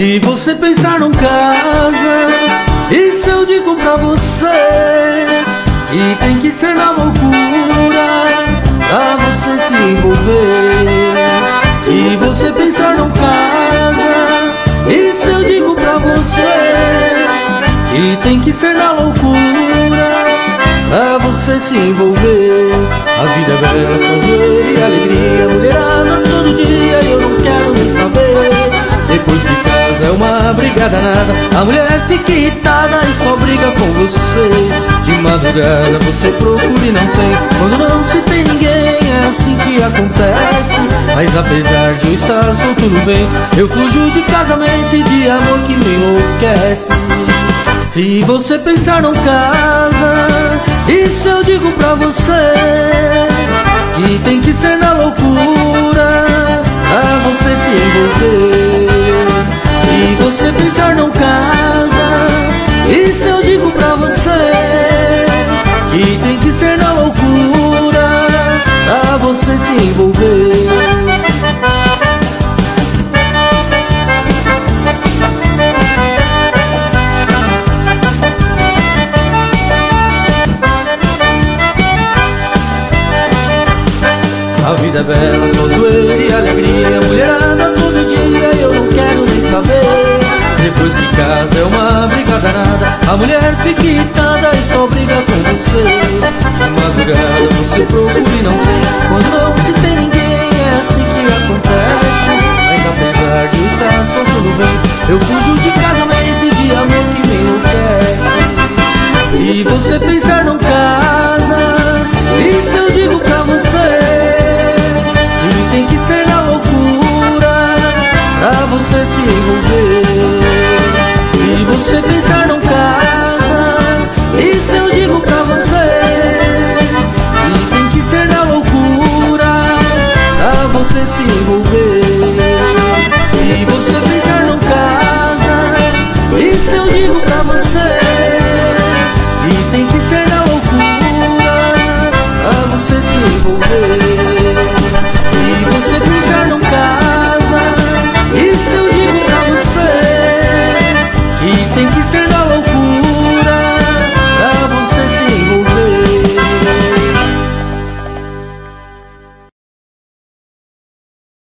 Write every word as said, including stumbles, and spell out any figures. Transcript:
Se você pensar num casa, isso eu digo pra você, que tem que ser na loucura pra você se envolver. Se você pensar num casa, isso eu digo pra você, que tem que ser na loucura pra você se envolver. A vida é bela, só zoeira e alegria, mulherada todo dia e eu não quero nem saber. Depois que casa é uma briga danada, a mulher fica irritada e só briga com você. De madrugada você procura e não tem, quando não se tem ninguém é assim que acontece. Mas apesar de eu estar solto no bem, eu fujo de casamento e de amor que me enlouquece. Se você pensar num casa, isso eu digo pra você, que tem que ser na loucura pra você se envolver. Se você pensar num casa, isso eu digo pra você, que tem que ser na loucura pra você se envolver. A vida é bela, só zoeira e alegria, mulherada todo dia e eu não quero nem saber. Depois que casa é uma briga danada, a mulher fica irritada e só briga com você. De madrugada você procura e não tem, quando não se tem ninguém é assim que acontece. Mas apesar de eu estar solto no bem, eu fujo de casamento e de amor que me enlouquece.